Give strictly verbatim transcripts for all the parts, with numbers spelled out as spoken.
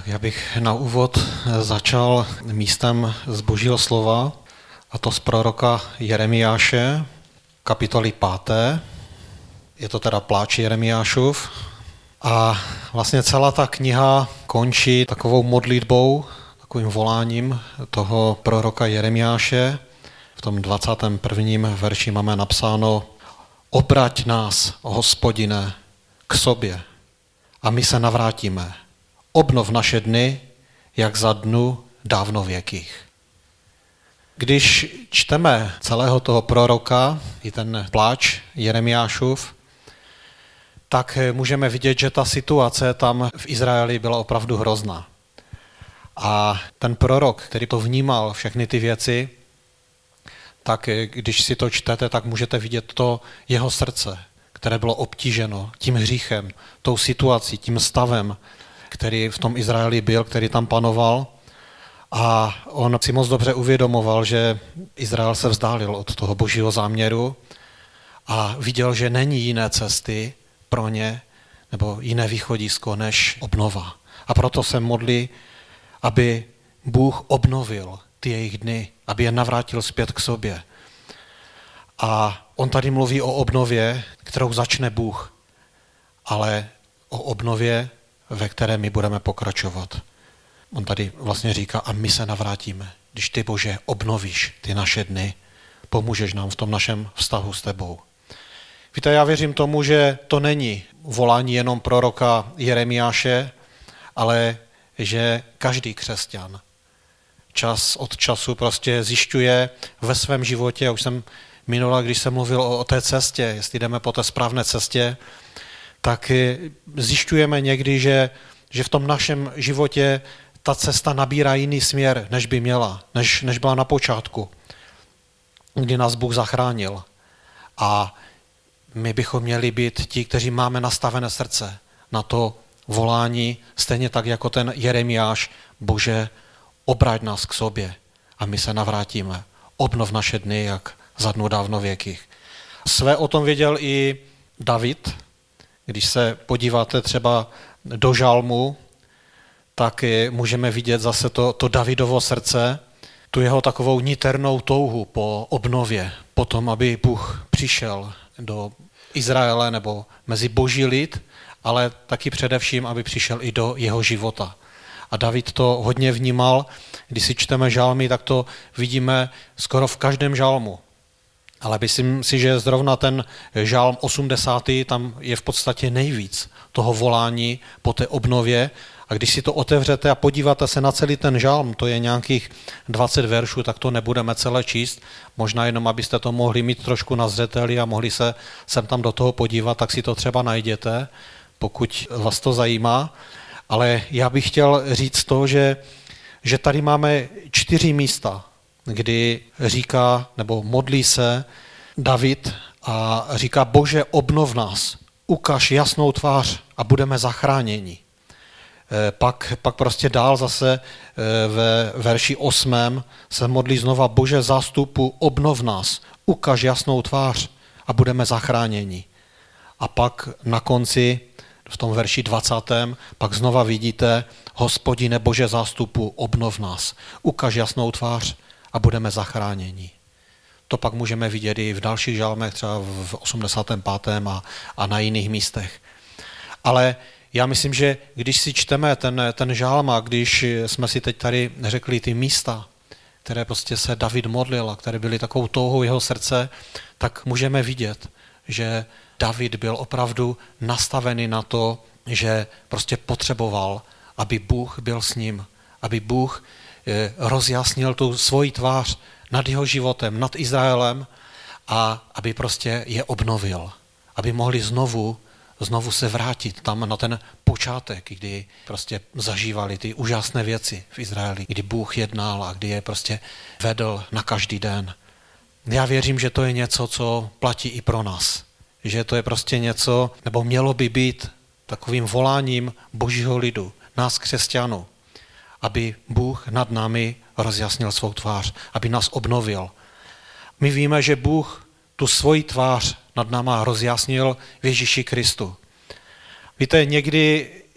Tak já bych na úvod začal místem z Božího slova, a to z proroka Jeremiáše, kapitoly páté. Je to teda pláč Jeremiášův. A vlastně celá ta kniha končí takovou modlitbou, takovým voláním toho proroka Jeremiáše. V tom dvacátém prvním verši máme napsáno: Obrať nás, Hospodine, k sobě a my se navrátíme. Obnov naše dny, jak za dnu dávnověkých. Když čteme celého toho proroka, i ten pláč Jeremiášův, tak můžeme vidět, že ta situace tam v Izraeli byla opravdu hrozná. A ten prorok, který to vnímal, všechny ty věci, tak když si to čtete, tak můžete vidět to jeho srdce, které bylo obtíženo tím hříchem, tou situací, tím stavem, který v tom Izraeli byl, který tam panoval. A on si moc dobře uvědomoval, že Izrael se vzdálil od toho božího záměru a viděl, že není jiné cesty pro ně, nebo jiné východisko než obnova. A proto se modlí, aby Bůh obnovil ty jejich dny, aby je navrátil zpět k sobě. A on tady mluví o obnově, kterou začne Bůh, ale o obnově, ve které my budeme pokračovat. On tady vlastně říká, a my se navrátíme. Když ty, Bože, obnovíš ty naše dny, pomůžeš nám v tom našem vztahu s tebou. Víte, já věřím tomu, že to není volání jenom proroka Jeremiáše, ale že každý křesťan čas od času prostě zjišťuje ve svém životě, já už jsem minula, když jsem mluvil o, o té cestě, jestli jdeme po té správné cestě, tak zjišťujeme někdy, že, že v tom našem životě ta cesta nabírá jiný směr, než by měla, než, než byla na počátku, kdy nás Bůh zachránil. A my bychom měli být ti, kteří máme nastavené srdce na to volání, stejně tak jako ten Jeremiáš: Bože, obrať nás k sobě a my se navrátíme. Obnov naše dny, jak za dnu dávnověkých. Své o tom věděl i David. Když se podíváte třeba do žalmu, tak můžeme vidět zase to, to Davidovo srdce, tu jeho takovou niternou touhu po obnově, po tom, aby Bůh přišel do Izraele nebo mezi boží lid, ale taky především, aby přišel i do jeho života. A David to hodně vnímal. Když si čteme žalmy, tak to vidíme skoro v každém žalmu. Ale myslím si, že zrovna ten žalm osmdesátý tam je v podstatě nejvíc toho volání po té obnově. A když si to otevřete a podíváte se na celý ten žalm, to je nějakých dvacet veršů, tak to nebudeme celé číst. Možná jenom, abyste to mohli mít trošku na zřeteli a mohli se sem tam do toho podívat, tak si to třeba najděte, pokud vás to zajímá. Ale já bych chtěl říct to, že, že tady máme čtyři místa, kdy říká, nebo modlí se David a říká: Bože, obnov nás, ukaž jasnou tvář a budeme zachráněni. Pak, pak prostě dál zase ve verši osmém se modlí znova: Bože zástupu, obnov nás, ukaž jasnou tvář a budeme zachráněni. A pak na konci, v tom verši dvacátém pak znova vidíte: Hospodine Bože zástupu, obnov nás, ukaž jasnou tvář a budeme zachráněni. To pak můžeme vidět i v dalších žalmech, třeba v osmdesátém pátém a, a na jiných místech. Ale já myslím, že když si čteme ten, ten žalm a když jsme si teď tady řekli ty místa, které prostě se David modlil a které byly takovou touhou jeho srdce, tak můžeme vidět, že David byl opravdu nastavený na to, že prostě potřeboval, aby Bůh byl s ním, aby Bůh rozjasnil tu svoji tvář nad jeho životem, nad Izraelem a aby prostě je obnovil, aby mohli znovu, znovu se vrátit tam na ten počátek, kdy prostě zažívali ty úžasné věci v Izraeli, kdy Bůh jednal a kdy je prostě vedl na každý den. Já věřím, že to je něco, co platí i pro nás. Že to je prostě něco, nebo mělo by být takovým voláním božího lidu, nás křesťanů, aby Bůh nad námi rozjasnil svou tvář, aby nás obnovil. My víme, že Bůh tu svoji tvář nad náma rozjasnil v Ježíši Kristu. Víte, někdy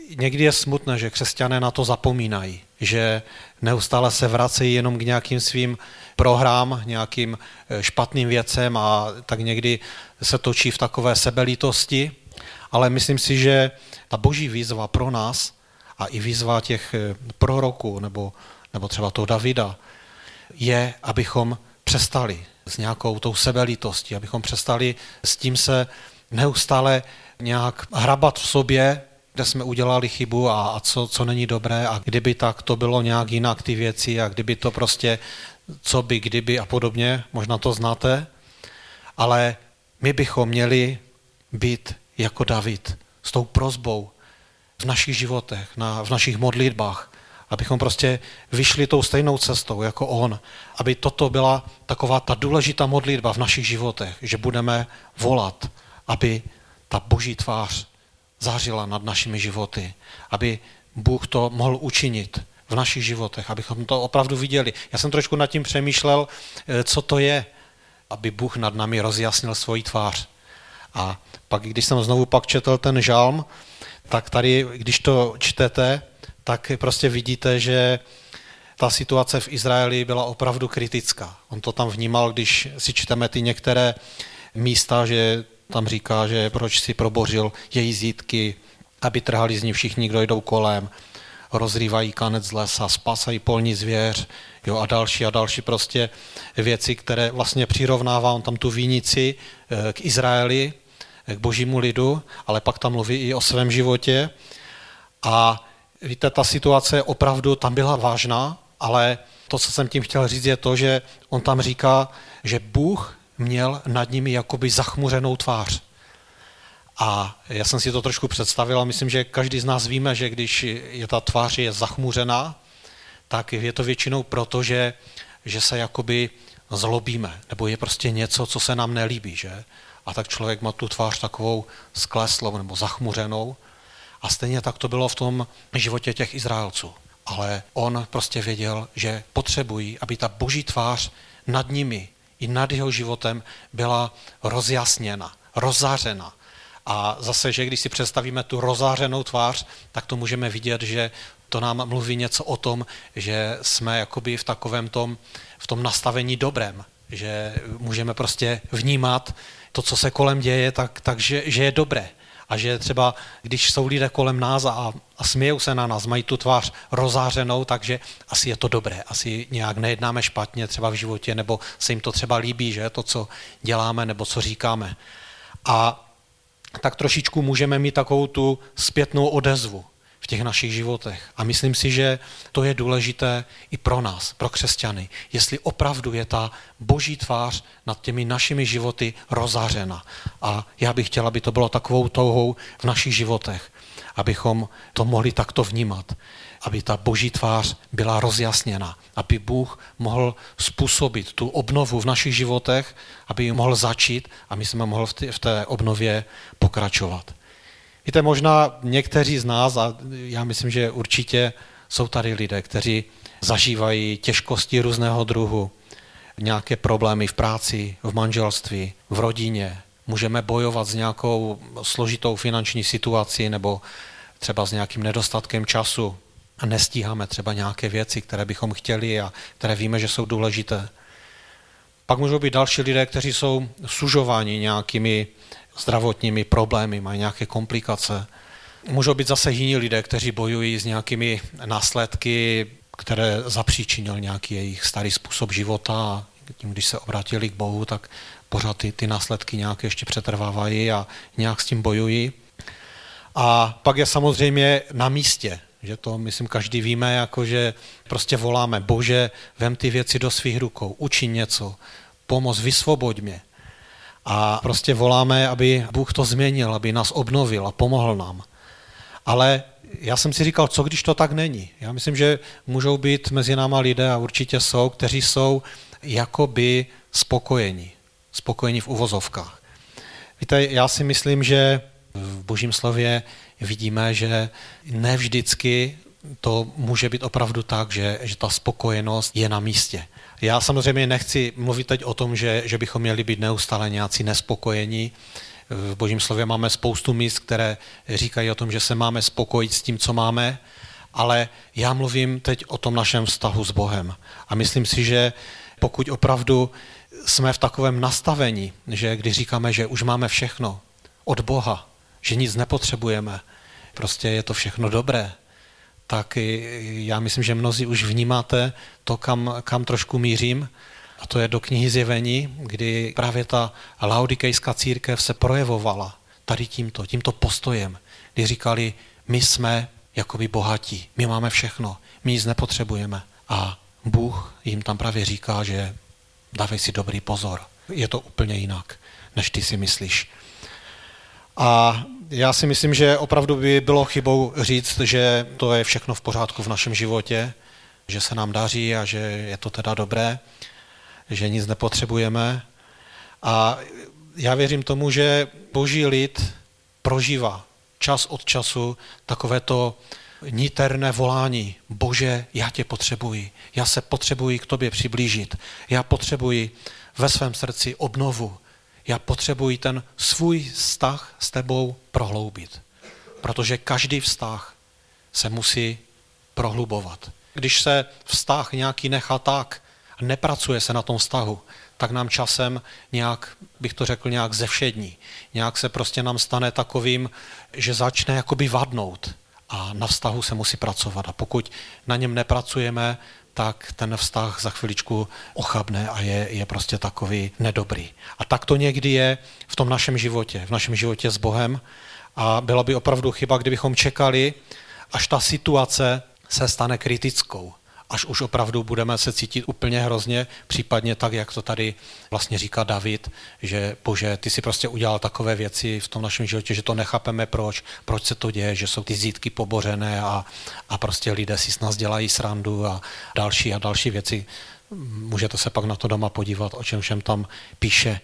někdy je smutné, že křesťané na to zapomínají, že neustále se vracejí jenom k nějakým svým prohrám, nějakým špatným věcem a tak někdy se točí v takové sebelítosti, ale myslím si, že ta boží výzva pro nás a i výzva těch proroků nebo, nebo třeba toho Davida je, abychom přestali s nějakou tou sebelítostí, abychom přestali s tím se neustále nějak hrabat v sobě, kde jsme udělali chybu a, a co, co není dobré a kdyby tak to bylo nějak jinak ty věci a kdyby to prostě co by, kdyby a podobně, možná to znáte, ale my bychom měli být jako David s tou prosbou v našich životech, na, v našich modlitbách, abychom prostě vyšli tou stejnou cestou jako on, aby toto byla taková ta důležitá modlitba v našich životech, že budeme volat, aby ta boží tvář zářila nad našimi životy, aby Bůh to mohl učinit v našich životech, abychom to opravdu viděli. Já jsem trošku nad tím přemýšlel, co to je, aby Bůh nad námi rozjasnil svoji tvář. A pak, když jsem znovu pak četl ten žalm, tak tady, když to čtete, tak prostě vidíte, že ta situace v Izraeli byla opravdu kritická. On to tam vnímal, když si čteme ty některé místa, že tam říká, že proč si probořil její zítky, aby trhali z ní všichni, kdo jdou kolem, rozrývají kanec z lesa, spásají polní zvěř, jo, a další a další prostě věci, které vlastně přirovnává on tam tu vinici k Izraeli, k božímu lidu, ale pak tam mluví i o svém životě. A víte, ta situace opravdu tam byla vážná, ale to, co jsem tím chtěl říct, je to, že on tam říká, že Bůh měl nad nimi jakoby zachmuřenou tvář. A já jsem si to trošku představil a myslím, že každý z nás víme, že když je ta tvář je zachmuřená, tak je to většinou proto, že, že se jakoby zlobíme, nebo je prostě něco, co se nám nelíbí, že? A tak člověk má tu tvář takovou skleslou nebo zachmuřenou. A stejně tak to bylo v tom životě těch Izraelců. Ale on prostě věděl, že potřebují, aby ta boží tvář nad nimi i nad jeho životem byla rozjasněna, rozzářena. A zase, že když si představíme tu rozzářenou tvář, tak to můžeme vidět, že to nám mluví něco o tom, že jsme jakoby v takovém tom, v tom nastavení dobrém, že můžeme prostě vnímat to, co se kolem děje, tak, takže, že je dobré. A že třeba, když jsou lidé kolem nás a, a smějou se na nás, mají tu tvář rozářenou, takže asi je to dobré, asi nějak nejednáme špatně třeba v životě, nebo se jim to třeba líbí, že to, co děláme, nebo co říkáme. A tak trošičku můžeme mít takovou tu zpětnou odezvu v těch našich životech. A myslím si, že to je důležité i pro nás, pro křesťany, jestli opravdu je ta boží tvář nad těmi našimi životy rozářena. A já bych chtěla, aby to bylo takovou touhou v našich životech, abychom to mohli takto vnímat, aby ta boží tvář byla rozjasněna, aby Bůh mohl způsobit tu obnovu v našich životech, aby ji mohl začít a my jsme mohli v té obnově pokračovat. Víte, možná někteří z nás, a já myslím, že určitě jsou tady lidé, kteří zažívají těžkosti různého druhu, nějaké problémy v práci, v manželství, v rodině. Můžeme bojovat s nějakou složitou finanční situací nebo třeba s nějakým nedostatkem času a nestíháme třeba nějaké věci, které bychom chtěli a které víme, že jsou důležité. Pak můžou být další lidé, kteří jsou sužováni nějakými zdravotními problémy, mají nějaké komplikace. Můžou být zase jiní lidé, kteří bojují s nějakými následky, které zapříčinil nějaký jejich starý způsob života a tím, když se obrátili k Bohu, tak pořád ty, ty následky nějak ještě přetrvávají a nějak s tím bojují. A pak je samozřejmě na místě, že to, myslím, každý víme, jako že prostě voláme, Bože, vem ty věci do svých rukou, učiň něco, pomoz, vysvoboď mě. A prostě voláme, aby Bůh to změnil, aby nás obnovil a pomohl nám. Ale já jsem si říkal, co když to tak není? Já myslím, že můžou být mezi náma lidé a určitě jsou, kteří jsou jakoby spokojení. Spokojení v uvozovkách. Víte, já si myslím, že v Božím slově vidíme, že ne vždycky to může být opravdu tak, že, že ta spokojenost je na místě. Já samozřejmě nechci mluvit teď o tom, že, že bychom měli být neustále nějací nespokojení. V Božím slově máme spoustu míst, které říkají o tom, že se máme spokojit s tím, co máme, ale já mluvím teď o tom našem vztahu s Bohem. A myslím si, že pokud opravdu jsme v takovém nastavení, že když říkáme, že už máme všechno od Boha, že nic nepotřebujeme, prostě je to všechno dobré, tak já myslím, že mnozí už vnímáte to, kam, kam trošku mířím, a to je do knihy Zjevení, kdy právě ta laodikejská církev se projevovala tady tímto, tímto postojem, kdy říkali, my jsme jakoby bohatí, my máme všechno, my nic nepotřebujeme. A Bůh jim tam právě říká, že dávej si dobrý pozor, je to úplně jinak, než ty si myslíš. A já si myslím, že opravdu by bylo chybou říct, že to je všechno v pořádku v našem životě, že se nám daří a že je to teda dobré, že nic nepotřebujeme. A já věřím tomu, že Boží lid prožívá čas od času takovéto niterné volání. Bože, já tě potřebuji, já se potřebuji k tobě přiblížit, já potřebuji ve svém srdci obnovu, já potřebuji ten svůj vztah s tebou prohloubit, protože každý vztah se musí prohlubovat. Když se vztah nějaký nechá tak, nepracuje se na tom vztahu, tak nám časem nějak, bych to řekl, nějak zevšední. Nějak se prostě nám stane takovým, že začne jakoby vadnout a na vztahu se musí pracovat. A pokud na něm nepracujeme, tak ten vztah za chviličku ochabne a je, je prostě takový nedobrý. A tak to někdy je v tom našem životě, v našem životě s Bohem. A byla by opravdu chyba, kdybychom čekali, až ta situace se stane kritickou, až už opravdu budeme se cítit úplně hrozně, případně tak, jak to tady vlastně říká David, že Bože, ty si prostě udělal takové věci v tom našem životě, že to nechápeme proč, proč se to děje, že jsou ty zítky pobořené a, a prostě lidé si s nás dělají srandu a další a další věci. Můžete se pak na to doma podívat, o čem všem tam píše.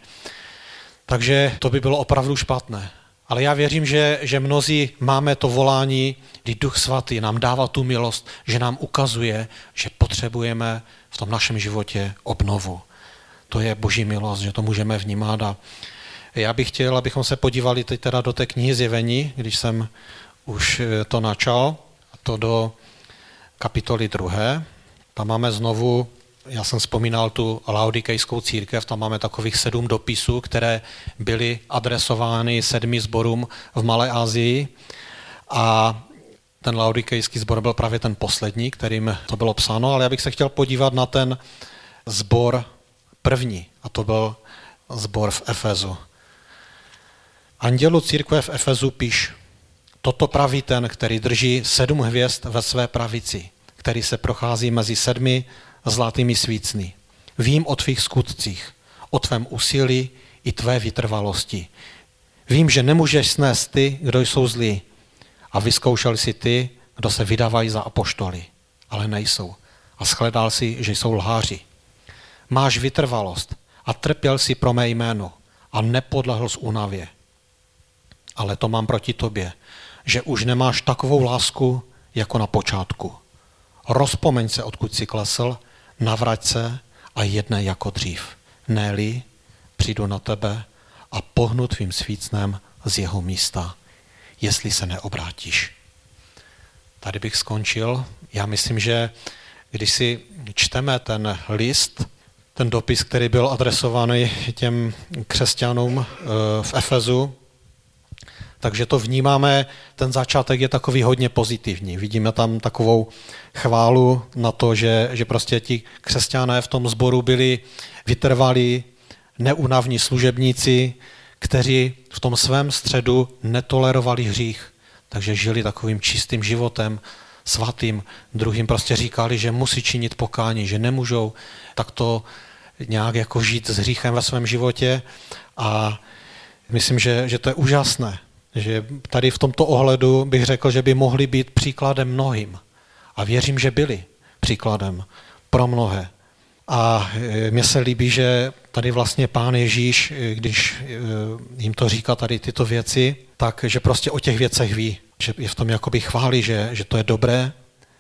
Takže to by bylo opravdu špatné. Ale já věřím, že, že mnozí máme to volání, kdy Duch Svatý nám dává tu milost, že nám ukazuje, že potřebujeme v tom našem životě obnovu. To je Boží milost, že to můžeme vnímat. A já bych chtěl, abychom se podívali teď teda do té knihy Zjevení, když jsem už to načal, a to do kapitoly druhé. Tam máme znovu, já jsem vzpomínal tu laodikejskou církev, tam máme takových sedm dopisů, které byly adresovány sedmi sborům v Malé Asii a ten laodikejský sbor byl právě ten poslední, kterým to bylo psáno, ale já bych se chtěl podívat na ten sbor první a to byl sbor v Efezu. Andělu církve v Efezu píš, toto praví ten, který drží sedm hvězd ve své pravici, který se prochází mezi sedmi zlatými svícny. Vím o tvých skutcích, o tvém úsilí i tvé vytrvalosti. Vím, že nemůžeš snést ty, kdo jsou zlí. A vyzkoušel si ty, kdo se vydávají za apoštoly, ale nejsou. A shledal si, že jsou lháři. Máš vytrvalost a trpěl si pro mé jméno a nepodlehl z únavě. Ale to mám proti tobě, že už nemáš takovou lásku, jako na počátku. Rozpomeň se, odkud jsi klesl, navrať se a jednej jako dřív. Ne-li, přijdu na tebe a pohnu tvým svícnem z jeho místa, jestli se neobrátíš. Tady bych skončil. Já myslím, že když si čteme ten list, ten dopis, který byl adresovaný těm křesťanům v Efezu, takže to vnímáme, ten začátek je takový hodně pozitivní. Vidíme tam takovou chválu na to, že, že prostě ti křesťané v tom sboru byli vytrvalí, neúnavní služebníci, kteří v tom svém středu netolerovali hřích, takže žili takovým čistým životem, svatým. Druhým prostě říkali, že musí činit pokání, že nemůžou takto nějak jako žít s hříchem ve svém životě a myslím, že, že to je úžasné. Že tady v tomto ohledu bych řekl, že by mohli být příkladem mnohým. A věřím, že byli příkladem pro mnohé. A mně se líbí, že tady vlastně Pán Ježíš, když jim to říká tady tyto věci, tak že prostě o těch věcech ví. Že je v tom jakoby chválí, že, že to je dobré,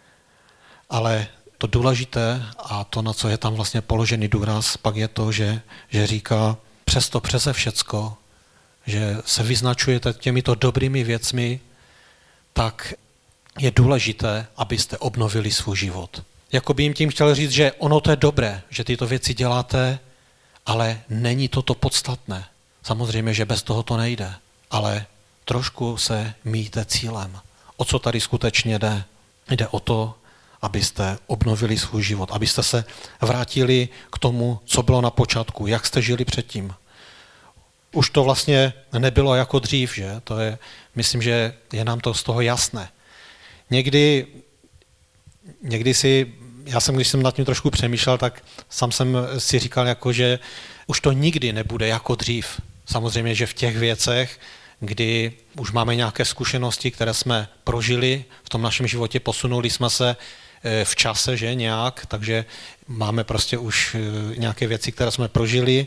ale to důležité a to, na co je tam vlastně položený důraz, pak je to, že, že říká přesto přeze všecko, že se vyznačujete těmito dobrými věcmi, tak je důležité, abyste obnovili svůj život. Jakoby jim tím chtěl říct, že ono to je dobré, že tyto věci děláte, ale není to to podstatné. Samozřejmě, že bez toho to nejde, ale trošku se míjíte cílem. O co tady skutečně jde? Jde o to, abyste obnovili svůj život, abyste se vrátili k tomu, co bylo na počátku, jak jste žili předtím. Už to vlastně nebylo jako dřív, že? To je, myslím, že je nám to z toho jasné. Někdy, někdy si, já jsem, když jsem nad tím trošku přemýšlel, tak sám jsem si říkal, jako, že už to nikdy nebude jako dřív. Samozřejmě, že v těch věcech, kdy už máme nějaké zkušenosti, které jsme prožili v tom našem životě, posunuli jsme se v čase, že nějak, takže máme prostě už nějaké věci, které jsme prožili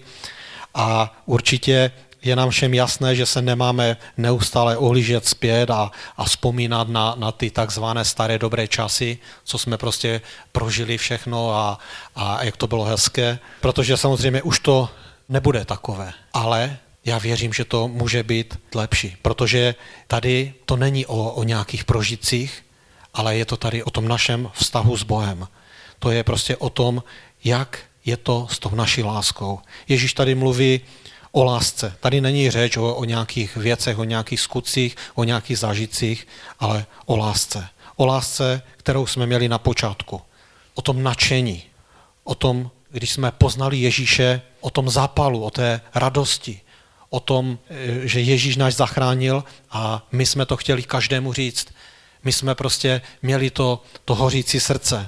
a určitě je nám všem jasné, že se nemáme neustále ohlížet zpět a, a vzpomínat na, na ty takzvané staré dobré časy, co jsme prostě prožili všechno a, a jak to bylo hezké, protože samozřejmě už to nebude takové, ale já věřím, že to může být lepší, protože tady to není o, o nějakých prožitcích, ale je to tady o tom našem vztahu s Bohem. To je prostě o tom, jak je to s tou naší láskou. Ježíš tady mluví o lásce. Tady není řeč o, o nějakých věcech, o nějakých skutcích, o nějakých zážitcích, ale o lásce. O lásce, kterou jsme měli na počátku. O tom nadšení. O tom, když jsme poznali Ježíše, o tom zápalu, o té radosti. O tom, že Ježíš nás zachránil a my jsme to chtěli každému říct. My jsme prostě měli to, to hořící srdce.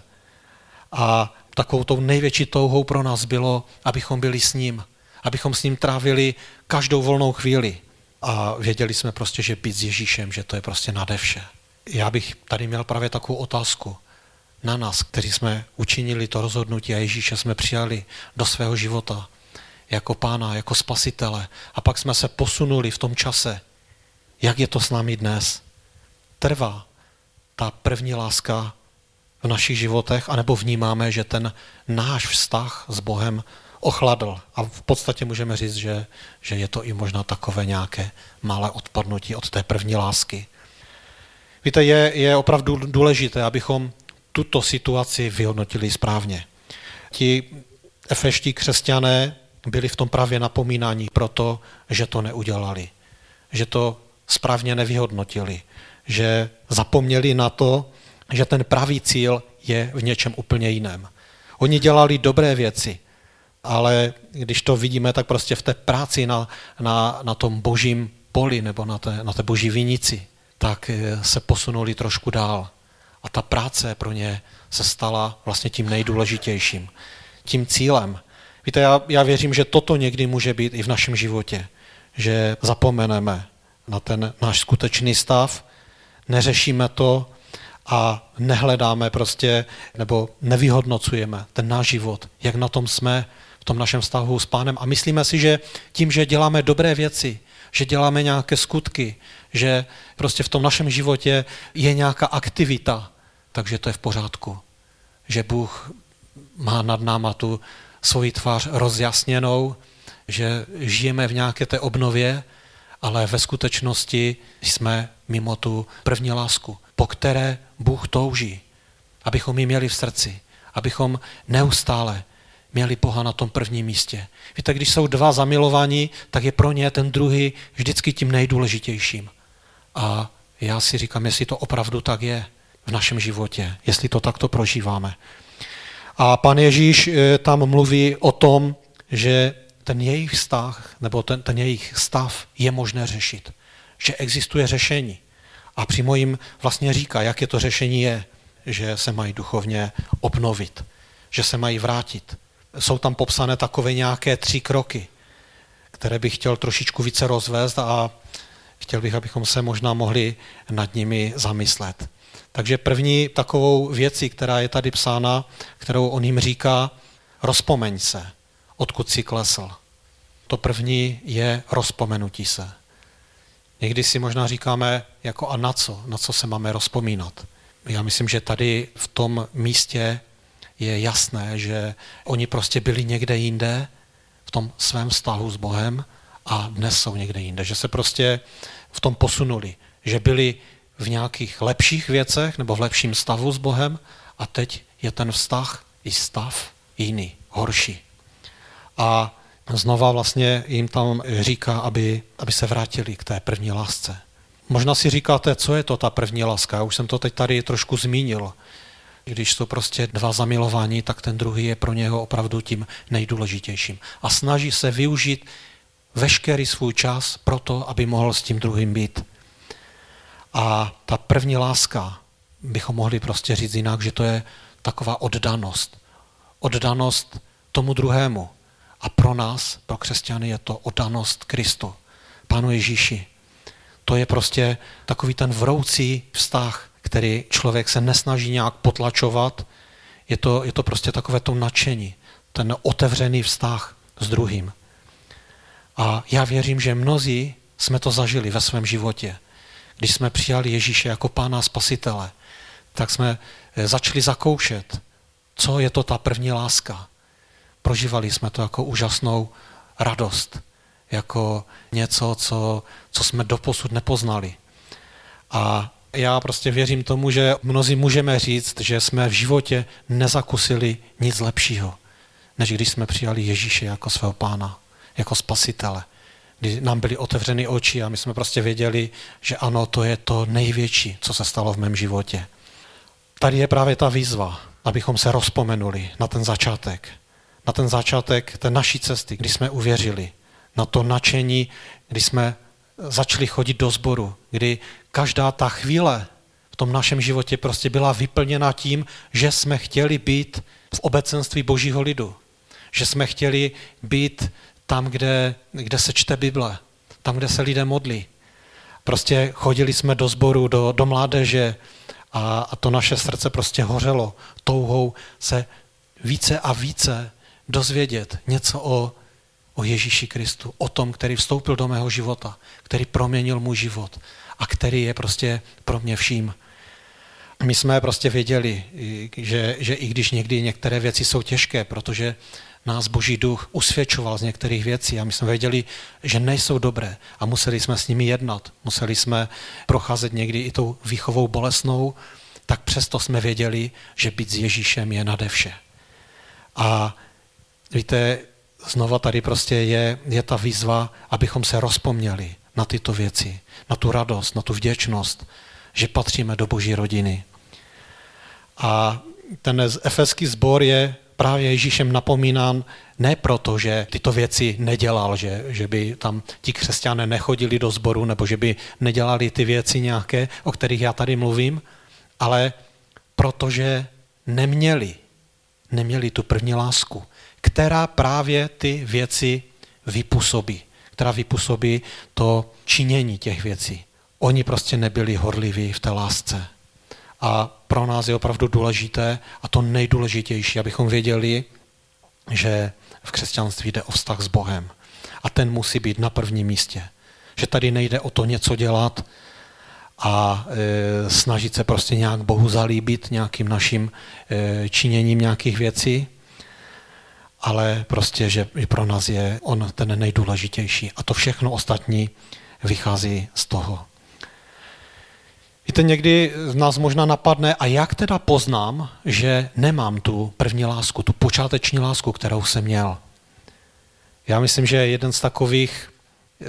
A takovou tou největší touhou pro nás bylo, abychom byli s ním. Abychom s ním trávili každou volnou chvíli. A věděli jsme prostě, že být s Ježíšem, že to je prostě nade vše. Já bych tady měl právě takovou otázku na nás, kteří jsme učinili to rozhodnutí a Ježíše jsme přijali do svého života jako pána, jako spasitele. A pak jsme se posunuli v tom čase. Jak je to s námi dnes? Trvá ta první láska v našich životech, anebo vnímáme, že ten náš vztah s Bohem ochladl. A v podstatě můžeme říct, že, že je to i možná takové nějaké malé odpadnutí od té první lásky. Víte, je, je opravdu důležité, abychom tuto situaci vyhodnotili správně. Ti efeští křesťané byli v tom právě napomínání proto, že to neudělali. Že to správně nevyhodnotili. Že zapomněli na to, že ten pravý cíl je v něčem úplně jiném. Oni dělali dobré věci, ale když to vidíme, tak prostě v té práci na, na, na tom božím poli nebo na té, na té boží vinici, tak se posunuli trošku dál. A ta práce pro ně se stala vlastně tím nejdůležitějším, tím cílem. Víte, já, já věřím, že toto někdy může být i v našem životě, že zapomeneme na ten náš skutečný stav, neřešíme to a nehledáme prostě, nebo nevyhodnocujeme ten náš život, jak na tom jsme v tom našem vztahu s Pánem a myslíme si, že tím, že děláme dobré věci, že děláme nějaké skutky, že prostě v tom našem životě je nějaká aktivita, takže to je v pořádku. Že Bůh má nad náma tu svoji tvář rozjasněnou, že žijeme v nějaké té obnově, ale ve skutečnosti jsme mimo tu první lásku, po které Bůh touží, abychom ji měli v srdci, abychom neustále měli Boha na tom prvním místě. Víte, když jsou dva zamilovaní, tak je pro ně ten druhý vždycky tím nejdůležitějším. A já si říkám, jestli to opravdu tak je v našem životě, jestli to takto prožíváme. A Pán Ježíš tam mluví o tom, že ten jejich vztah, nebo ten, ten jejich stav je možné řešit. Že existuje řešení. A přímo jim vlastně říká, jaké to řešení je, že se mají duchovně obnovit, že se mají vrátit. Jsou tam popsané takové nějaké tři kroky, které bych chtěl trošičku více rozvést a chtěl bych, abychom se možná mohli nad nimi zamyslet. Takže první takovou věcí, která je tady psána, kterou on jim říká, rozpomeň se, odkud jsi klesl. To první je rozpomenutí se. Někdy si možná říkáme, jako a na co? Na co se máme rozpomínat? Já myslím, že tady v tom místě je jasné, že oni prostě byli někde jinde, v tom svém vztahu s Bohem a dnes jsou někde jinde. Že se prostě v tom posunuli. Že byli v nějakých lepších věcech nebo v lepším stavu s Bohem a teď je ten vztah i stav jiný, horší. A znova vlastně jim tam říká, aby, aby se vrátili k té první lásce. Možná si říkáte, co je to ta první láska? Já už jsem to teď tady trošku zmínil. Když jsou prostě dva zamilovaní, tak ten druhý je pro něho opravdu tím nejdůležitějším. A snaží se využít veškerý svůj čas pro to, aby mohl s tím druhým být. A ta první láska, bychom mohli prostě říct jinak, že to je taková oddanost. Oddanost tomu druhému. A pro nás, pro křesťany, je to oddanost Kristu, Pánu Ježíši. To je prostě takový ten vroucí vztah, který člověk se nesnaží nějak potlačovat. Je to, je to prostě takové to nadšení, ten otevřený vztah s druhým. A já věřím, že mnozí jsme to zažili ve svém životě. Když jsme přijali Ježíše jako Pána Spasitele, tak jsme začali zakoušet, co je to ta první láska. Prožívali jsme to jako úžasnou radost, jako něco, co, co jsme doposud nepoznali. A já prostě věřím tomu, že mnozí můžeme říct, že jsme v životě nezakusili nic lepšího, než když jsme přijali Ježíše jako svého Pána, jako Spasitele. Kdy nám byly otevřeny oči a my jsme prostě věděli, že ano, to je to největší, co se stalo v mém životě. Tady je právě ta výzva, abychom se rozpomenuli na ten začátek. Na ten začátek té naší cesty, kdy jsme uvěřili. Na to nadšení, kdy jsme začali chodit do sboru, kdy každá ta chvíle v tom našem životě prostě byla vyplněna tím, že jsme chtěli být v obecenství Božího lidu. Že jsme chtěli být tam, kde, kde se čte Bible, tam, kde se lidé modlí. Prostě chodili jsme do sboru, do, do mládeže a, a to naše srdce prostě hořelo touhou se více a více dozvědět něco o, o Ježíši Kristu, o tom, který vstoupil do mého života, který proměnil můj život a který je prostě pro mě vším. My jsme prostě věděli, že, že i když někdy některé věci jsou těžké, protože nás Boží duch usvědčoval z některých věcí a my jsme věděli, že nejsou dobré a museli jsme s nimi jednat. Museli jsme procházet někdy i tou výchovou bolestnou, tak přesto jsme věděli, že být s Ježíšem je nade vše. A víte, znova tady prostě je, je ta výzva, abychom se rozpomněli na tyto věci, na tu radost, na tu vděčnost, že patříme do Boží rodiny. A ten efeský sbor je právě Ježíšem napomínán ne proto, že tyto věci nedělal, že, že by tam ti křesťané nechodili do sboru nebo že by nedělali ty věci nějaké, o kterých já tady mluvím, ale protože neměli, neměli tu první lásku, která právě ty věci vypůsobí, která vypůsobí to činění těch věcí. Oni prostě nebyli horliví v té lásce. A pro nás je opravdu důležité a to nejdůležitější, abychom věděli, že v křesťanství jde o vztah s Bohem. A ten musí být na prvním místě. Že tady nejde o to něco dělat a e, snažit se prostě nějak Bohu zalíbit nějakým naším e, činěním nějakých věcí, ale prostě, že pro nás je on ten nejdůležitější. A to všechno ostatní vychází z toho. Víte, někdy z nás možná napadne, a jak teda poznám, že nemám tu první lásku, tu počáteční lásku, kterou jsem měl. Já myslím, že jeden z takových e,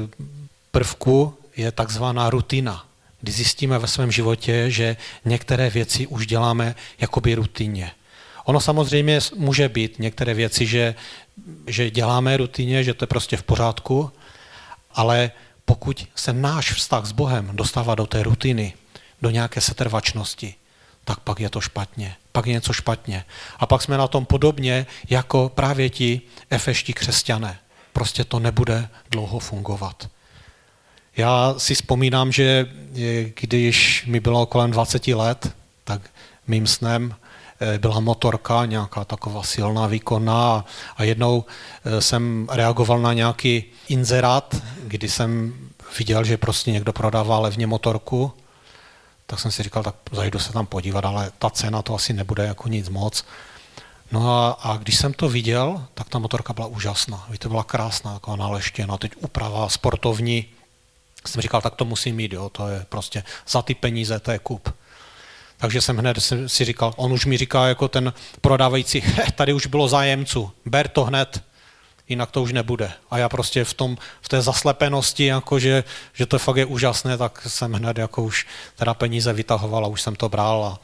prvků je takzvaná rutina, kdy zjistíme ve svém životě, že některé věci už děláme jakoby rutině. Ono samozřejmě může být některé věci, že, že děláme rutině, že to je prostě v pořádku, ale pokud se náš vztah s Bohem dostává do té rutiny, do nějaké setrvačnosti, tak pak je to špatně. Pak je něco špatně. A pak jsme na tom podobně jako právě ti efeští křesťané. Prostě to nebude dlouho fungovat. Já si vzpomínám, že když mi bylo kolem dvacet let, tak mým snem byla motorka, nějaká taková silná, výkonná a jednou jsem reagoval na nějaký inzerát, kdy jsem viděl, že prostě někdo prodává levně motorku, tak jsem si říkal, tak zajdu se tam podívat, ale ta cena to asi nebude jako nic moc. No a, a když jsem to viděl, tak ta motorka byla úžasná. Víte, byla krásná, taková naleštěná, teď úprava sportovní. Jsem říkal, tak to musím mít, jo, to je prostě za ty peníze, to je kup. Takže jsem hned si říkal, on už mi říká jako ten prodávající, tady už bylo zájemců, ber to hned, jinak to už nebude. A já prostě v tom, v té zaslepenosti, jako že, že to fakt je úžasné, tak jsem hned jako už teda peníze vytahoval a už jsem to bral a,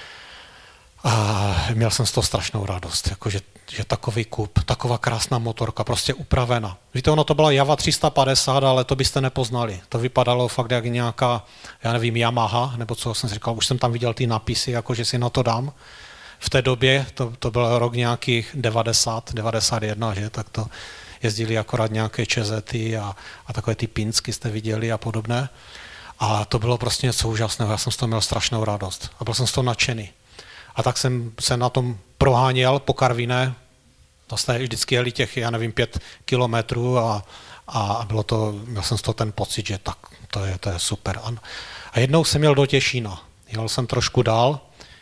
a měl jsem z toho strašnou radost, jako že, že takový kup, taková krásná motorka, prostě upravena. Víte, ono to byla Java tři sta padesát, ale to byste nepoznali. To vypadalo fakt jak nějaká, já nevím, Yamaha, nebo co jsem si říkal, už jsem tam viděl ty nápisy, jako že si na to dám. V té době, to, to byl rok nějakých devadesát, devadesát jedna, že, tak to jezdili akorát nějaké čezety a, a takové ty pinsky jste viděli a podobné. A to bylo prostě něco úžasného, já jsem z toho měl strašnou radost a byl jsem z toho nadšený. A tak jsem se na tom proháněl po Karviné, to jste vždycky jeli těch, já nevím, pět kilometrů a, a bylo to, měl jsem z toho ten pocit, že tak, to je, to je super. A jednou jsem jel do Těšína, jel jsem trošku dál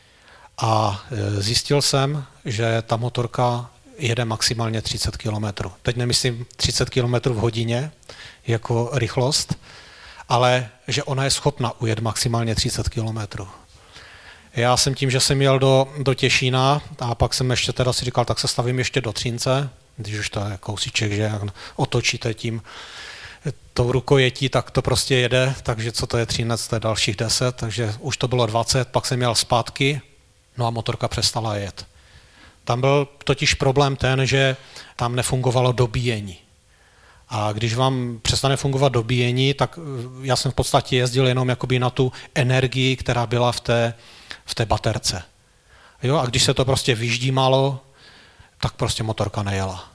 a zjistil jsem, že ta motorka jede maximálně třicet kilometrů. Teď nemyslím třicet kilometrů v hodině jako rychlost, ale že ona je schopna ujet maximálně třicet kilometrů. Já jsem tím, že jsem jel do, do Těšína a pak jsem ještě teda si říkal, tak se stavím ještě do Třince, když už to je kousíček, že jak otočíte tím tou rukojetí, tak to prostě jede, takže co to je Třinec, to je dalších deset, takže už to bylo dvacet, pak jsem jel zpátky, no a motorka přestala jet. Tam byl totiž problém ten, že tam nefungovalo dobíjení. A když vám přestane fungovat dobíjení, tak já jsem v podstatě jezdil jenom jakoby na tu energii, která byla v té, v té baterce. Jo, a když se to prostě vyždímalo, tak prostě motorka nejela.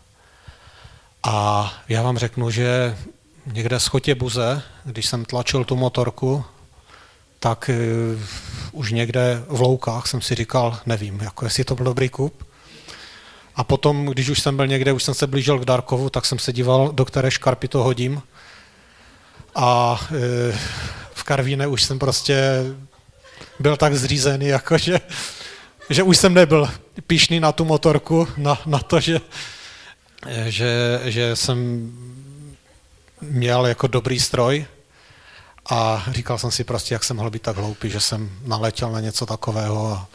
A já vám řeknu, že někde z Chotě Buze, když jsem tlačil tu motorku, tak uh, už někde v Loukách jsem si říkal, nevím, jako jestli to byl dobrý kup. A potom, když už jsem byl někde, už jsem se blížil k Darkovu, tak jsem se díval, do které škarpy to hodím. A uh, v Karvíne už jsem prostě byl tak zřízený, jako že, že už jsem nebyl pyšný na tu motorku, na, na to, že, že, že jsem měl jako dobrý stroj a říkal jsem si prostě, jak jsem mohl být tak hloupý, že jsem naletěl na něco takového. A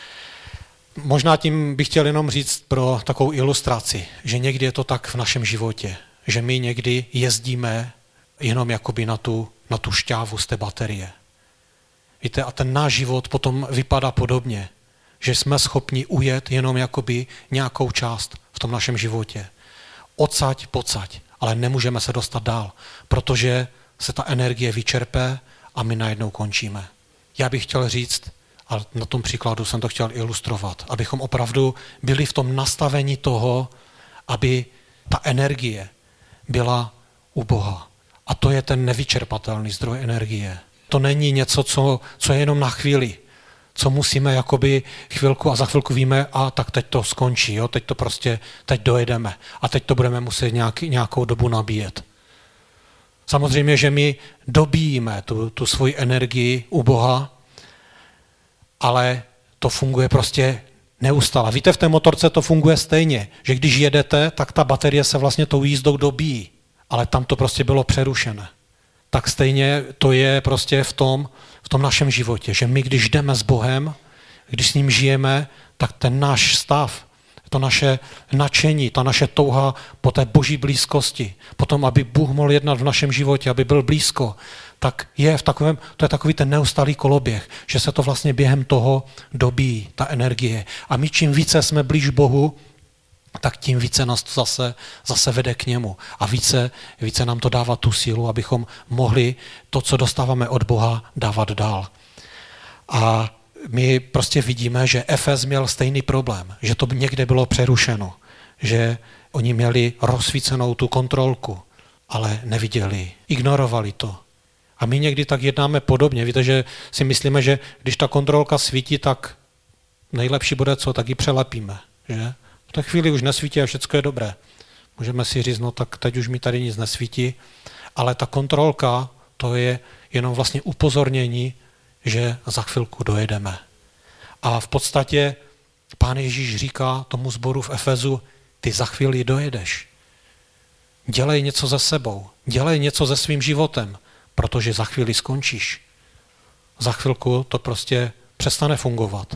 možná tím bych chtěl jenom říct pro takovou ilustraci, že někdy je to tak v našem životě, že my někdy jezdíme jenom jakoby na tu, na tu šťávu z té baterie. Víte, a ten náš život potom vypadá podobně, že jsme schopni ujet jenom jakoby nějakou část v tom našem životě. Odsaď, pocať, ale nemůžeme se dostat dál, protože se ta energie vyčerpe a my najednou končíme. Já bych chtěl říct, a na tom příkladu jsem to chtěl ilustrovat, abychom opravdu byli v tom nastavení toho, aby ta energie byla u Boha. A to je ten nevyčerpatelný zdroj energie. To není něco, co, co je jenom na chvíli, co musíme jakoby chvilku a za chvilku víme, a tak teď to skončí, jo? Teď to prostě, teď dojedeme a teď to budeme muset nějaký, nějakou dobu nabíjet. Samozřejmě, že my dobíjíme tu, tu svoji energii u Boha, ale to funguje prostě neustále. Víte, v té motorce to funguje stejně, že když jedete, tak ta baterie se vlastně tou jízdou dobíjí, ale tam to prostě bylo přerušené. Tak stejně to je prostě v tom, v tom našem životě, že my, když jdeme s Bohem, když s ním žijeme, tak ten náš stav, to naše nadšení, ta naše touha po té boží blízkosti, potom, aby Bůh mohl jednat v našem životě, aby byl blízko, tak je v takovém, to je takový ten neustálý koloběh, že se to vlastně během toho dobíjí, ta energie. A my čím více jsme blíž Bohu, tak tím více nás to zase, zase vede k němu. A více, více nám to dává tu sílu, abychom mohli to, co dostáváme od Boha, dávat dál. A my prostě vidíme, že Efes měl stejný problém, že to někde bylo přerušeno, že oni měli rozsvícenou tu kontrolku, ale neviděli, ignorovali to. A my někdy tak jednáme podobně. Víte, že si myslíme, že když ta kontrolka svítí, tak nejlepší bude co, tak ji přelepíme. Že? V té chvíli už nesvítí a všechno je dobré. Můžeme si říct, no tak teď už mi tady nic nesvítí, ale ta kontrolka, to je jenom vlastně upozornění, že za chvilku dojedeme. A v podstatě Pán Ježíš říká tomu sboru v Efezu, ty za chvíli dojedeš. Dělej něco se sebou, dělej něco se svým životem, protože za chvíli skončíš. Za chvilku to prostě přestane fungovat.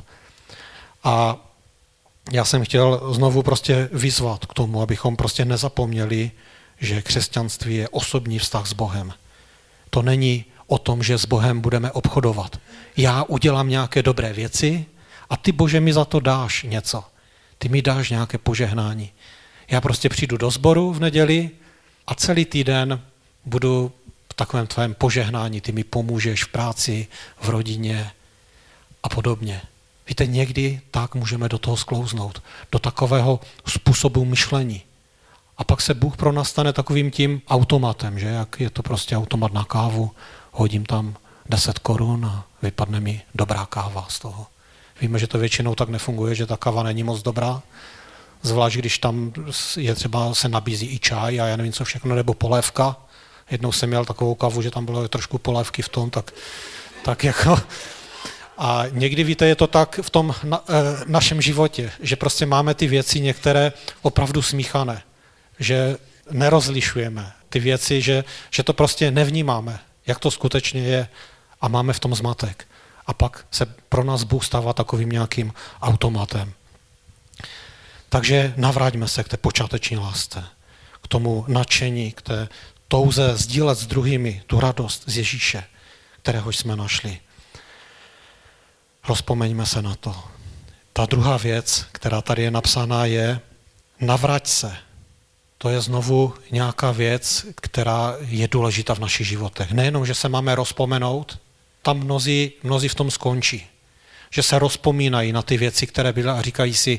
A já jsem chtěl znovu prostě vyzvat k tomu, abychom prostě nezapomněli, že křesťanství je osobní vztah s Bohem. To není o tom, že s Bohem budeme obchodovat. Já udělám nějaké dobré věci a ty, Bože, mi za to dáš něco. Ty mi dáš nějaké požehnání. Já prostě přijdu do sboru v neděli a celý týden budu v takovém tvém požehnání. Ty mi pomůžeš v práci, v rodině a podobně. Víte, někdy tak můžeme do toho sklouznout, do takového způsobu myšlení. A pak se Bůh pro nás stane takovým tím automatem, že jak je to prostě automat na kávu, hodím tam deset korun a vypadne mi dobrá káva z toho. Víme, že to většinou tak nefunguje, že ta káva není moc dobrá, zvlášť když tam je třeba se nabízí i čaj a já nevím co všechno, nebo polévka. Jednou jsem měl takovou kávu, že tam bylo trošku polévky v tom, tak, tak jako... A někdy, víte, je to tak v tom na, e, našem životě, že prostě máme ty věci některé opravdu smíchané, že nerozlišujeme ty věci, že, že to prostě nevnímáme, jak to skutečně je a máme v tom zmatek. A pak se pro nás Bůh stává takovým nějakým automatem. Takže navráťme se k té počáteční lásce, k tomu nadšení, k té touze sdílet s druhými tu radost z Ježíše, kterého jsme našli. Rozpomeňme se na to. Ta druhá věc, která tady je napsaná, je navrať se. To je znovu nějaká věc, která je důležitá v našich životech. Nejenom, že se máme rozpomenout, tam mnozí, mnozí v tom skončí. Že se rozpomínají na ty věci, které byly a říkají si,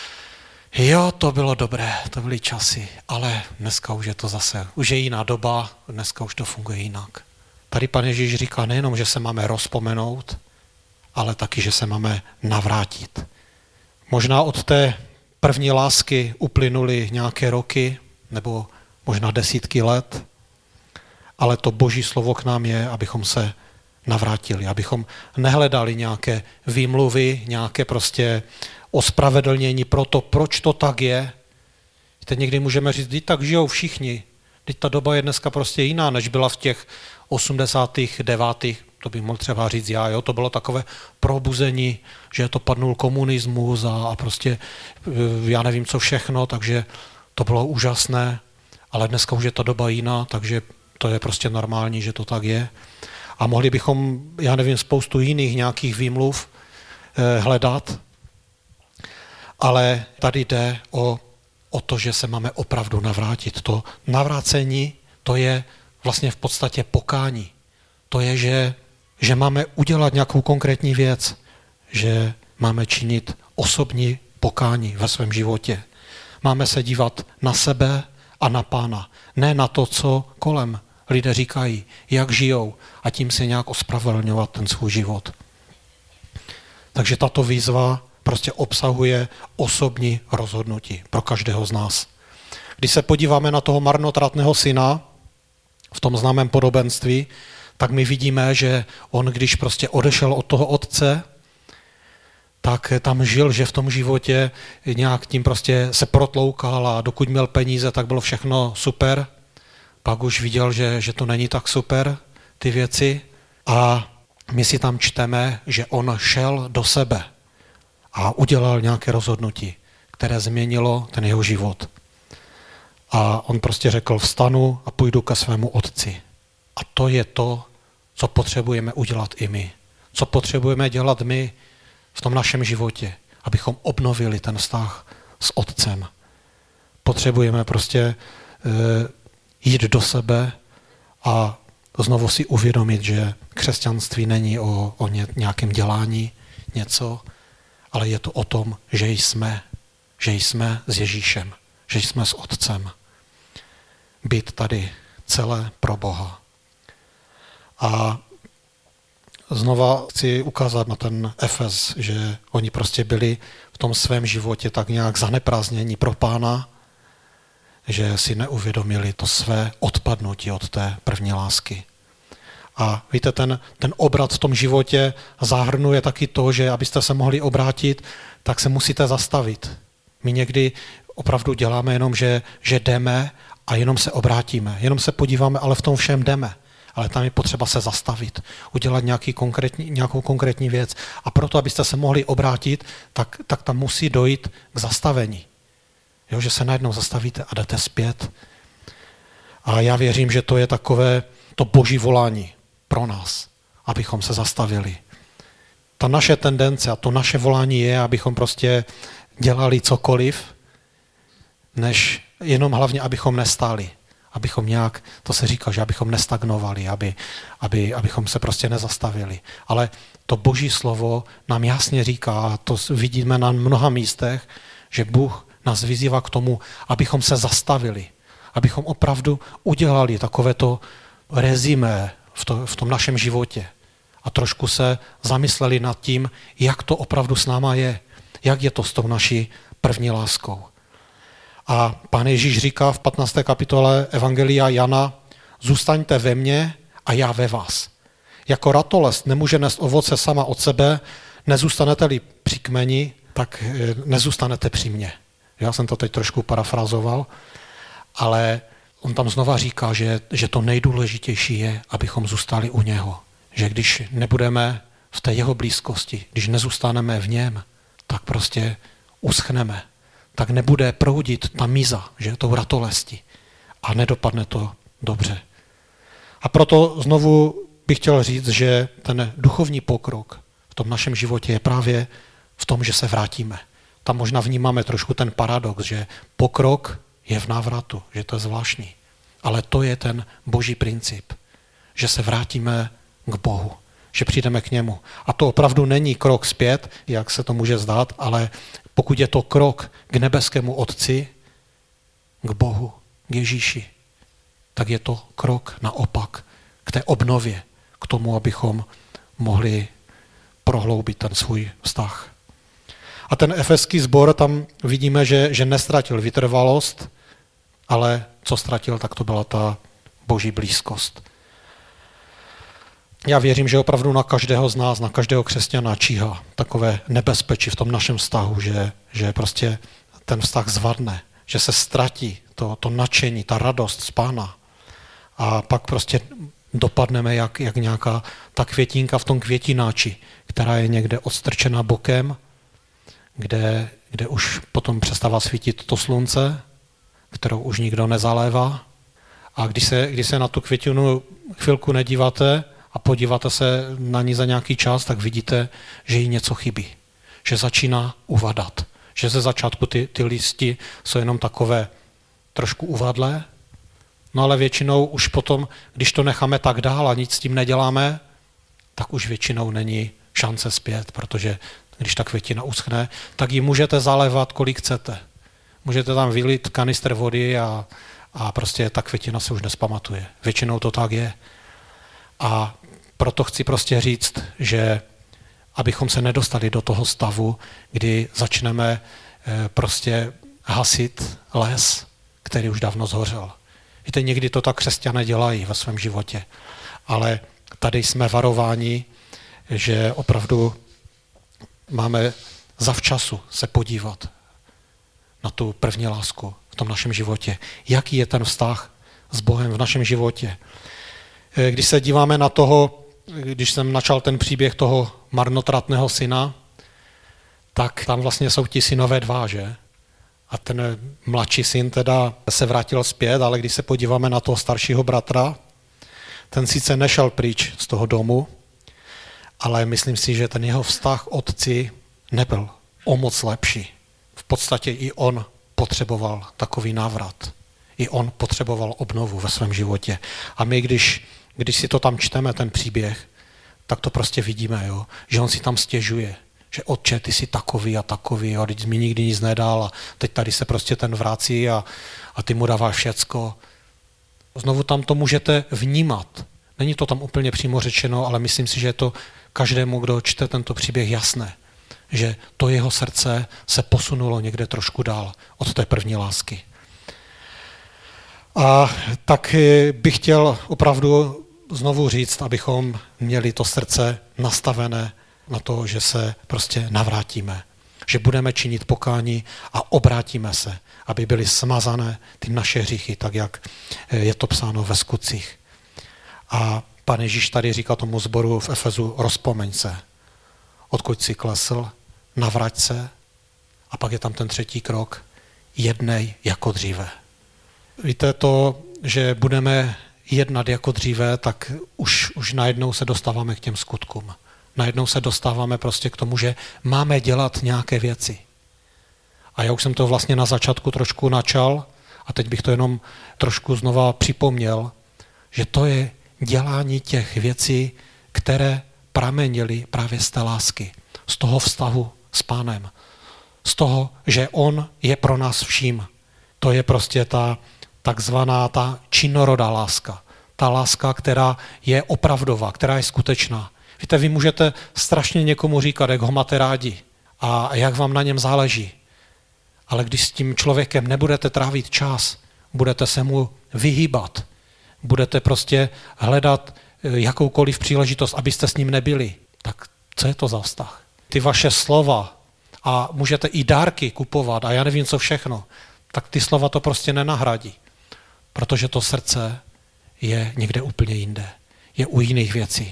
jo, to bylo dobré, to byly časy, ale dneska už je to zase, už je jiná doba, dneska už to funguje jinak. Tady Pan Ježíš říká nejenom, že se máme rozpomenout, ale taky, že se máme navrátit. Možná od té první lásky uplynuly nějaké roky, nebo možná desítky let, ale to Boží slovo k nám je, abychom se navrátili, abychom nehledali nějaké výmluvy, nějaké prostě ospravedlnění pro to, proč to tak je. Teď někdy můžeme říct, teď tak žijou všichni, teď ta doba je dneska prostě jiná, než byla v těch osmdesátých devátých to bych mohl třeba říct já, jo, to bylo takové probuzení, že to padnul komunismus a, a prostě já nevím co všechno, takže to bylo úžasné, ale dneska už je ta doba jiná, takže to je prostě normální, že to tak je. A mohli bychom, já nevím, spoustu jiných nějakých výmluv eh, hledat, ale tady jde o, o to, že se máme opravdu navrátit. To navrácení, to je vlastně v podstatě pokání. To je, že, že máme udělat nějakou konkrétní věc, že máme činit osobní pokání ve svém životě. Máme se dívat na sebe a na Pána, ne na to, co kolem lidé říkají, jak žijou a tím se nějak ospravedlňovat ten svůj život. Takže tato výzva prostě obsahuje osobní rozhodnutí pro každého z nás. Když se podíváme na toho marnotratného syna v tom známém podobenství, tak my vidíme, že on, když prostě odešel od toho otce, tak tam žil, že v tom životě nějak tím prostě se protloukal a dokud měl peníze, tak bylo všechno super. Pak už viděl, že, že to není tak super, ty věci. A my si tam čteme, že on šel do sebe a udělal nějaké rozhodnutí, které změnilo ten jeho život. A on prostě řekl, vstanu a půjdu ke svému otci. A to je to, co potřebujeme udělat i my. Co potřebujeme dělat my v tom našem životě, abychom obnovili ten vztah s otcem. Potřebujeme prostě e, jít do sebe a znovu si uvědomit, že křesťanství není o, o ně, nějakém dělání něco, ale je to o tom, že jsme, že jsme s Ježíšem, že jsme s otcem. Být tady celé pro Boha. A znova chci ukázat na ten Efes, že oni prostě byli v tom svém životě tak nějak zaneprázdnění pro Pána, že si neuvědomili to své odpadnutí od té první lásky. A víte, ten, ten obrat v tom životě zahrnuje taky to, že abyste se mohli obrátit, tak se musíte zastavit. My někdy opravdu děláme jenom, že, že jdeme a jenom se obrátíme, jenom se podíváme, ale v tom všem jdeme. Ale tam je potřeba se zastavit, udělat nějaký konkrétní, nějakou konkrétní věc. A proto, abyste se mohli obrátit, tak, tak tam musí dojít k zastavení. Jo, že se najednou zastavíte a jdete zpět. A já věřím, že to je takové to boží volání pro nás, abychom se zastavili. Ta naše tendence a to naše volání je, abychom prostě dělali cokoliv, než jenom hlavně, abychom nestáli. Abychom nějak, to se říká, že abychom nestagnovali, aby, aby, abychom se prostě nezastavili. Ale to boží slovo nám jasně říká, a to vidíme na mnoha místech, že Bůh nás vyzývá k tomu, abychom se zastavili, abychom opravdu udělali takovéto rezimé v, to, v tom našem životě a trošku se zamysleli nad tím, jak to opravdu s náma je, jak je to s tou naší první láskou. A Pán Ježíš říká v patnácté kapitole Evangelia Jana, zůstaňte ve mně a já ve vás. Jako ratolest nemůže nést ovoce sama od sebe, nezůstanete-li při kmeni, tak nezůstanete při mně. Já jsem to teď trošku parafrazoval, ale on tam znova říká, že, že to nejdůležitější je, abychom zůstali u něho. Že když nebudeme v té jeho blízkosti, když nezůstaneme v něm, tak prostě uschneme. Tak nebude proudit ta míza, že tou ratolesti. A nedopadne to dobře. A proto znovu bych chtěl říct, že ten duchovní pokrok v tom našem životě je právě v tom, že se vrátíme. Tam možná vnímáme trošku ten paradox, že pokrok je v návratu, že to je zvláštní. Ale to je ten boží princip, že se vrátíme k Bohu, že přijdeme k němu. A to opravdu není krok zpět, jak se to může zdát, ale pokud je to krok k nebeskému Otci, k Bohu, k Ježíši, tak je to krok naopak k té obnově, k tomu, abychom mohli prohloubit ten svůj vztah. A ten efeský sbor, tam vidíme, že, že nestratil vytrvalost, ale co ztratil, tak to byla ta boží blízkost. Já věřím, že opravdu na každého z nás, na každého křesťana číhá takové nebezpečí v tom našem vztahu, že, že prostě ten vztah zvadne, že se ztratí to, to nadšení, ta radost z Pána. A pak prostě dopadneme jak, jak nějaká ta květinka v tom květináči, která je někde odstrčena bokem, kde, kde už potom přestává svítit to slunce, kterou už nikdo nezalévá. A když se, když se na tu květinu chvilku nedíváte a podíváte se na ní za nějaký čas, tak vidíte, že jí něco chybí. Že začíná uvadat. Že ze začátku ty, ty listy jsou jenom takové trošku uvadlé, no ale většinou už potom, když to necháme tak dál a nic s tím neděláme, tak už většinou není šance zpět, protože když ta květina uschne, tak ji můžete zalévat, kolik chcete. Můžete tam vylít kanistr vody a, a prostě ta květina se už nespamatuje. Většinou to tak je. A proto chci prostě říct, že abychom se nedostali do toho stavu, kdy začneme prostě hasit les, který už dávno zhořel. Víte, někdy to tak křesťané dělají ve svém životě, ale tady jsme varováni, že opravdu máme zavčasu se podívat na tu první lásku v tom našem životě. Jaký je ten vztah s Bohem v našem životě? Když se díváme na toho, když jsem načal ten příběh toho marnotratného syna, tak tam vlastně jsou ti synové dva, že? A ten mladší syn teda se vrátil zpět, ale když se podíváme na toho staršího bratra, ten sice nešel pryč z toho domu, ale myslím si, že ten jeho vztah otci nebyl o moc lepší. V podstatě i on potřeboval takový návrat. I on potřeboval obnovu ve svém životě. A my, když, když si to tam čteme, ten příběh, tak to prostě vidíme, jo? Že on si tam stěžuje, že otče, ty jsi takový a takový, a teď mi nikdy nic nedal a teď tady se prostě ten vrací a, a ty mu dáváš všecko. Znovu tam to můžete vnímat. Není to tam úplně přímo řečeno, ale myslím si, že je to každému, kdo čte tento příběh, jasné, že to jeho srdce se posunulo někde trošku dál od té první lásky. A tak bych chtěl opravdu znovu říct, abychom měli to srdce nastavené na to, že se prostě navrátíme, že budeme činit pokání a obrátíme se, aby byly smazané ty naše hříchy, tak jak je to psáno ve Skutcích. A Pán Ježíš tady říká tomu sboru v Efezu, rozpomeň se, odkud jsi klesl, navrať se, a pak je tam ten třetí krok, jednej jako dříve. Víte to, že budeme jednat jako dříve, tak už, už najednou se dostáváme k těm skutkům. Najednou se dostáváme prostě k tomu, že máme dělat nějaké věci. A já už jsem to vlastně na začátku trošku načal a teď bych to jenom trošku znova připomněl, že to je dělání těch věcí, které pramenily právě z té lásky, z toho vztahu s Pánem, z toho, že on je pro nás vším. To je prostě ta takzvaná ta činorodá láska. Ta láska, která je opravdová, která je skutečná. Víte, vy můžete strašně někomu říkat, jak ho máte rádi a jak vám na něm záleží. Ale když s tím člověkem nebudete trávit čas, budete se mu vyhýbat, budete prostě hledat jakoukoliv příležitost, abyste s ním nebyli, tak co je to za vztah? Ty vaše slova a můžete i dárky kupovat a já nevím co všechno, tak ty slova to prostě nenahradí, protože to srdce je někde úplně jinde, je u jiných věcí.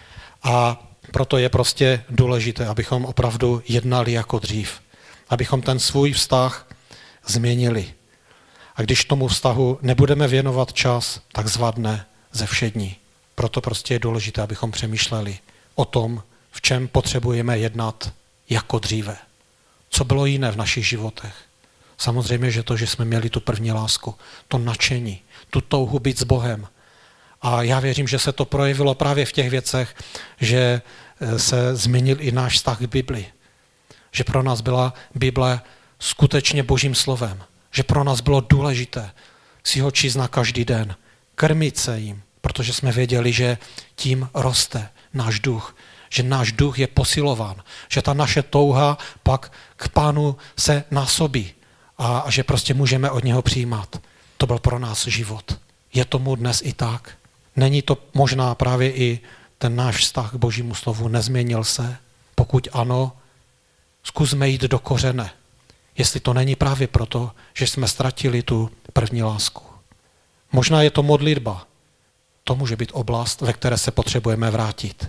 A proto je prostě důležité, abychom opravdu jednali jako dřív, abychom ten svůj vztah změnili. A když tomu vztahu nebudeme věnovat čas, tak zvadne ze všední. Proto prostě je důležité, abychom přemýšleli o tom, v čem potřebujeme jednat jako dříve. Co bylo jiné v našich životech? Samozřejmě, že to, že jsme měli tu první lásku, to nadšení, tu touhu být s Bohem. A já věřím, že se to projevilo právě v těch věcech, že se změnil i náš vztah k Bibli. Že pro nás byla Bible skutečně Božím slovem. Že pro nás bylo důležité si ho číst na každý den, krmit se jim, protože jsme věděli, že tím roste náš duch, že náš duch je posilován, že ta naše touha pak k Pánu se násobí a, a že prostě můžeme od něho přijímat. To byl pro nás život. Je tomu dnes i tak? Není to možná právě i ten náš vztah k Božímu slovu nezměnil se? Pokud ano, zkusme jít do kořene. Jestli to není právě proto, že jsme ztratili tu první lásku. Možná je to modlitba. To může být oblast, ve které se potřebujeme vrátit.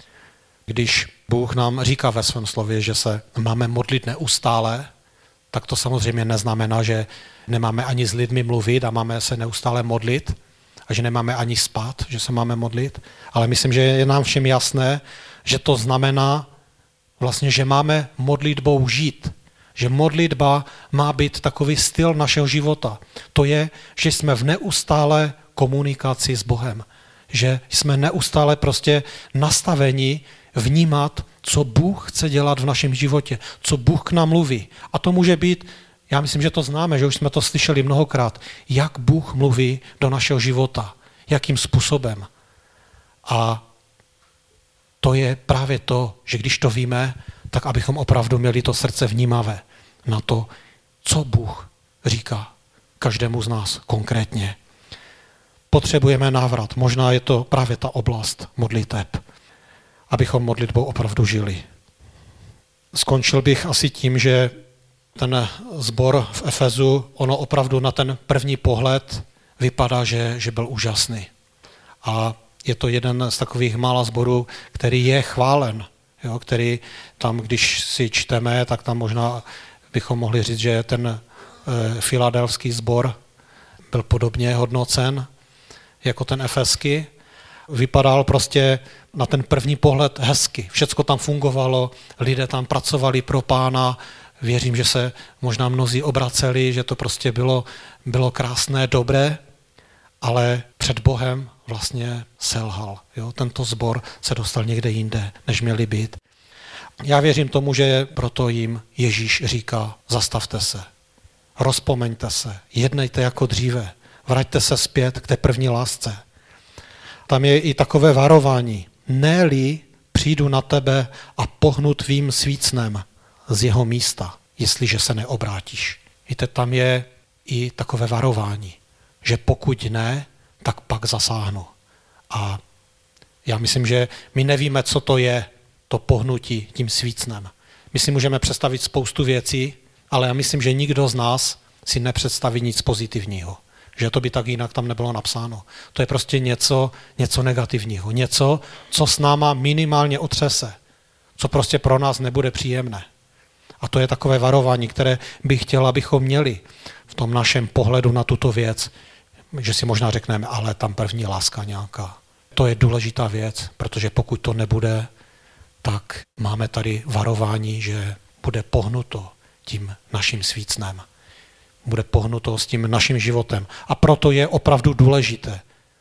Když Bůh nám říká ve svém slově, že se máme modlit neustále, tak to samozřejmě neznamená, že nemáme ani s lidmi mluvit a máme se neustále modlit a že nemáme ani spát, že se máme modlit. Ale myslím, že je nám všem jasné, že to znamená vlastně, že máme modlitbou žít. Že modlitba má být takový styl našeho života. To je, že jsme v neustále komunikaci s Bohem. Že jsme neustále prostě nastaveni vnímat, co Bůh chce dělat v našem životě, co Bůh k nám mluví. A to může být, já myslím, že to známe, že už jsme to slyšeli mnohokrát, jak Bůh mluví do našeho života, jakým způsobem. A to je právě to, že když to víme, tak abychom opravdu měli to srdce vnímavé na to, co Bůh říká každému z nás konkrétně. Potřebujeme návrat, možná je to právě ta oblast modliteb, abychom modlitbou opravdu žili. Skončil bych asi tím, že ten sbor v Efezu, ono opravdu na ten první pohled vypadá, že, že byl úžasný. A je to jeden z takových mála sborů, který je chválen, jo, který tam, když si čteme, tak tam možná bychom mohli říct, že ten e, filadelský sbor byl podobně hodnocen jako ten efeský. Vypadal prostě na ten první pohled hezky. Všecko tam fungovalo, lidé tam pracovali pro Pána. Věřím, že se možná mnozí obraceli, že to prostě bylo, bylo krásné, dobré, ale před Bohem vlastně selhal. Jo? Tento sbor se dostal někde jinde, než měli být. Já věřím tomu, že proto jim Ježíš říká, zastavte se, rozpomeňte se, jednejte jako dříve, vraťte se zpět k té první lásce. Tam je i takové varování, ne-li přijdu na tebe a pohnu tvým svícnem z jeho místa, jestliže se neobrátíš. Víte, tam je i takové varování, že pokud ne, tak pak zasáhnu. A Já myslím, že my nevíme, co to je, to pohnutí tím svícnem. My si můžeme představit spoustu věcí, ale já myslím, že nikdo z nás si nepředstaví nic pozitivního. Že to by tak jinak tam nebylo napsáno. To je prostě něco, něco negativního. Něco, co s náma minimálně otřese. Co prostě pro nás nebude příjemné. A to je takové varování, které bych chtěl, abychom měli v tom našem pohledu na tuto věc. Že si možná řekneme, ale tam první láska nějaká. To je důležitá věc, protože pokud to nebude, tak máme tady varování, že bude pohnuto tím naším svícnem. Bude pohnuto s tím naším životem. A proto je opravdu důležité,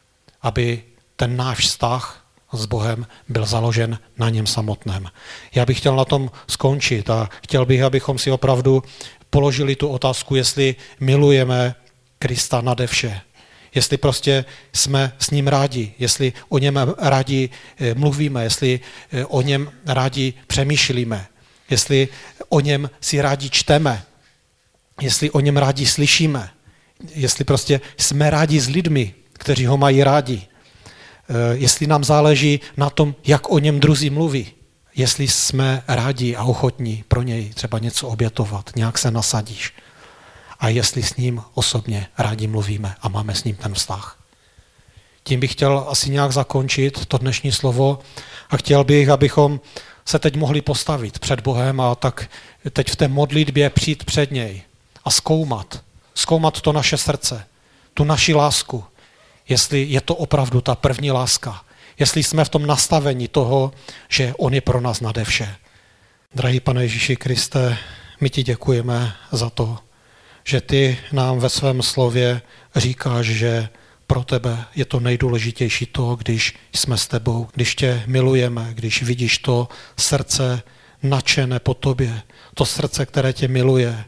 aby ten náš vztah s Bohem byl založen na něm samotném. Já bych chtěl na tom skončit a chtěl bych, abychom si opravdu položili tu otázku, jestli milujeme Krista nade vše. Jestli prostě jsme s ním rádi, jestli o něm rádi mluvíme, jestli o něm rádi přemýšlíme, jestli o něm si rádi čteme, jestli o něm rádi slyšíme, jestli prostě jsme rádi s lidmi, kteří ho mají rádi, jestli nám záleží na tom, jak o něm druzí mluví, jestli jsme rádi a ochotní pro něj třeba něco obětovat, nějak se nasadíš a jestli s ním osobně rádi mluvíme a máme s ním ten vztah. Tím bych chtěl asi nějak zakončit to dnešní slovo a chtěl bych, abychom se teď mohli postavit před Bohem a tak teď v té modlitbě přijít před něj a zkoumat, zkoumat to naše srdce, tu naši lásku, jestli je to opravdu ta první láska, jestli jsme v tom nastavení toho, že on je pro nás nade vše. Drahý Pane Ježíši Kriste, my ti děkujeme za to, že ty nám ve svém slově říkáš, že pro tebe je to nejdůležitější to, když jsme s tebou, když tě milujeme, když vidíš to srdce nadšené po tobě, to srdce, které tě miluje.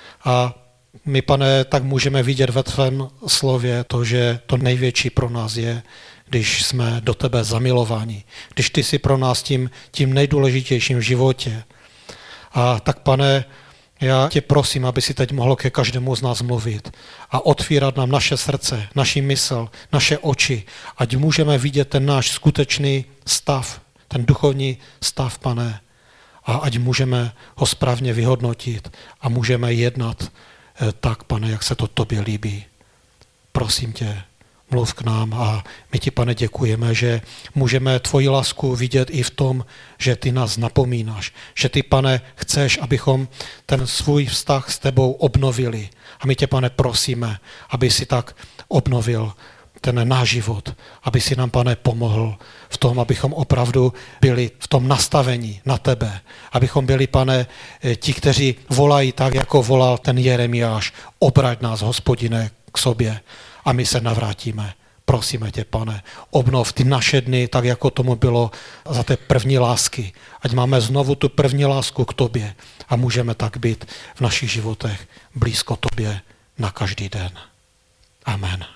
A my, Pane, tak můžeme vidět ve tvém slově to, že to největší pro nás je, když jsme do tebe zamilováni, když ty jsi pro nás tím, tím nejdůležitějším v životě. A tak, Pane, já tě prosím, aby si teď mohl ke každému z nás mluvit a otvírat nám naše srdce, naši mysl, naše oči, ať můžeme vidět ten náš skutečný stav, ten duchovní stav, Pane, a ať můžeme ho správně vyhodnotit a můžeme jednat tak, Pane, jak se to tobě líbí. Prosím tě, mluv k nám a my ti, Pane, děkujeme, že můžeme tvoji lásku vidět i v tom, že ty nás napomínáš, že ty, Pane, chceš, abychom ten svůj vztah s tebou obnovili. A my tě, Pane, prosíme, aby si tak obnovil ten náš život, aby si nám, Pane, pomohl v tom, abychom opravdu byli v tom nastavení na tebe, abychom byli, Pane, ti, kteří volají tak, jako volal ten Jeremiáš, obrať nás, Hospodine, k sobě a my se navrátíme. Prosíme tě, Pane, obnov ty naše dny, tak jako tomu bylo za té první lásky. Ať máme znovu tu první lásku k tobě a můžeme tak být v našich životech blízko tobě na každý den. Amen.